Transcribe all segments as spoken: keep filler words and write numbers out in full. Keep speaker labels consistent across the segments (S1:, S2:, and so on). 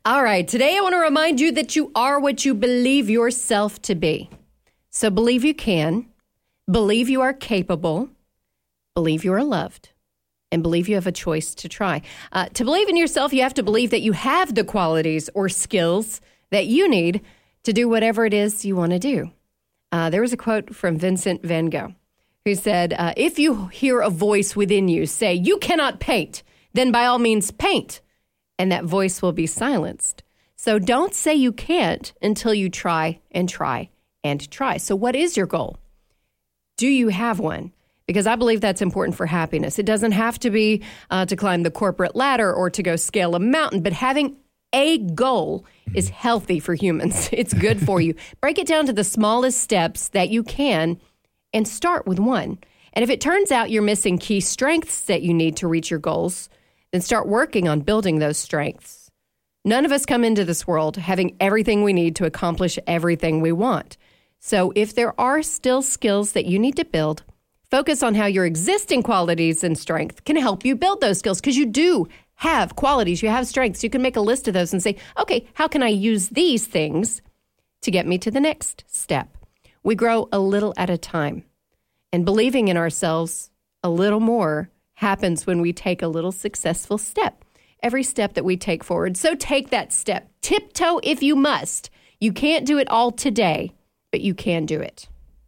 S1: All right, today I want to remind you that you are what you believe yourself to be. So believe you can, believe you are capable, believe you are loved, and believe you have a choice to try. Uh, to believe in yourself, you have to believe that you have the qualities or skills that you need to do whatever it is you want to do. Uh, there was a quote from Vincent van Gogh who said, uh, if you hear a voice within you say, you cannot paint, then by all means paint, and that voice will be silenced. So don't say you can't until you try and try and try. So what is your goal? Do you have one? Because I believe that's important for happiness. It doesn't have to be uh, to climb the corporate ladder or to go scale a mountain, but having a goal is healthy for humans. It's good for you. Break it down to the smallest steps that you can and start with one. And if it turns out you're missing key strengths that you need to reach your goals, then start working on building those strengths. None of us come into this world having everything we need to accomplish everything we want. So if there are still skills that you need to build, focus on how your existing qualities and strength can help you build those skills, because you do have qualities, you have strengths. You can make a list of those and say, okay, how can I use these things to get me to the next step? We grow a little at a time, and believing in ourselves a little more happens when we take a little successful step, every step that we take forward. So take that step. Tiptoe if you must. You can't do it all today, but you can do it.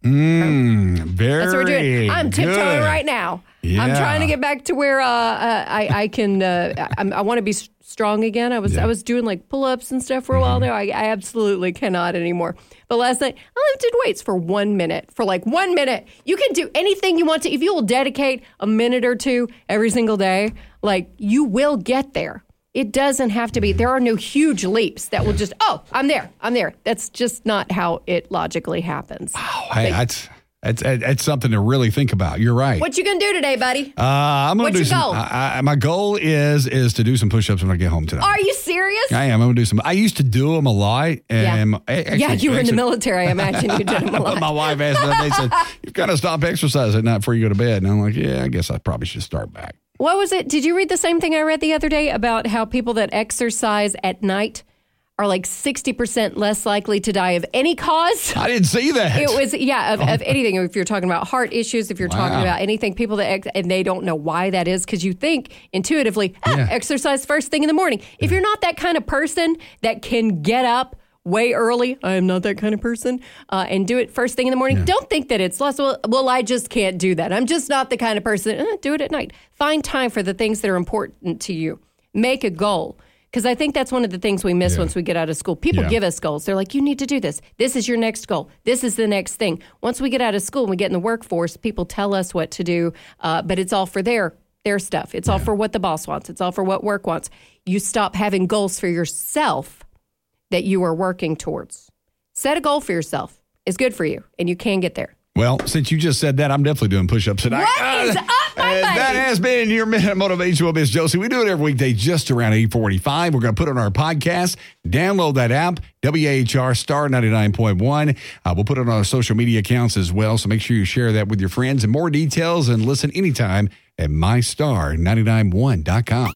S2: Mm, very
S1: That's what we're doing. I'm tiptoeing
S2: good.
S1: right now.
S2: Yeah.
S1: I'm trying to get back to where uh, uh, I, I can, uh, I, I want to be s- strong again. I was
S2: Yeah.
S1: I was doing like pull-ups and stuff for a while there. I, I absolutely cannot anymore. But last night, I lifted weights for one minute, for like one minute. You can do anything you want to. If you will dedicate a minute or two every single day, like you will get there. It doesn't have to be. There are no huge leaps that will just, oh, I'm there. I'm there. That's just not how it logically happens.
S2: Wow, hey, that's, that's that's something to really think about. You're right.
S1: What you gonna do today, buddy?
S2: Uh, I'm gonna
S1: What's
S2: do
S1: your
S2: some.
S1: goal?
S2: I, I, my goal is is to do some push-ups when I get home tonight.
S1: Are you serious?
S2: I am. I'm gonna do some. I used to do them a lot. And
S1: Yeah.
S2: actually,
S1: yeah, you were in the
S2: actually-
S1: military. I imagine you did them a lot.
S2: My wife asked me that. They said, you've got to stop exercising at night before you go to bed. And I'm like, yeah, I guess I probably should start back.
S1: What was it? Did you read the same thing I read the other day about how people that exercise at night are like sixty percent less likely to die of any cause?
S2: I didn't see that.
S1: It was, yeah, of, of anything. If you're talking about heart issues, if you're
S2: Wow.
S1: talking about anything, people that, ex- and they don't know why that is, because you think intuitively, ah,
S2: Yeah.
S1: exercise first thing in the morning. If you're not that kind of person that can get up way early, I am not that kind of person, uh, and do it first thing in the morning,
S2: Yeah.
S1: don't think that it's less. Well, well, I just can't do that. I'm just not the kind of person. Eh, do it at night. Find time for the things that are important to you. Make a goal. Because I think that's one of the things we miss
S2: Yeah.
S1: once we get out of school. People
S2: Yeah.
S1: give us goals. They're like, you need to do this. This is your next goal. This is the next thing. Once we get out of school and we get in the workforce, people tell us what to do, uh, but it's all for their their stuff. It's all for what the boss wants. It's all for what work wants. You stop having goals for yourself that you are working towards. Set a goal for yourself. It's good for you, and you can get there.
S2: Well, since you just said that, I'm definitely doing push-ups tonight.
S1: What is up, my
S2: And
S1: buddy?
S2: that has been your Minute of Motivation with Miss Josie. We do it every weekday just around eight forty-five. We're going to put it on our podcast. Download that app, W A H R Star ninety-nine point one. Uh, we'll put it on our social media accounts as well, so make sure you share that with your friends. And more details, and listen anytime at my star nine nine one dot com.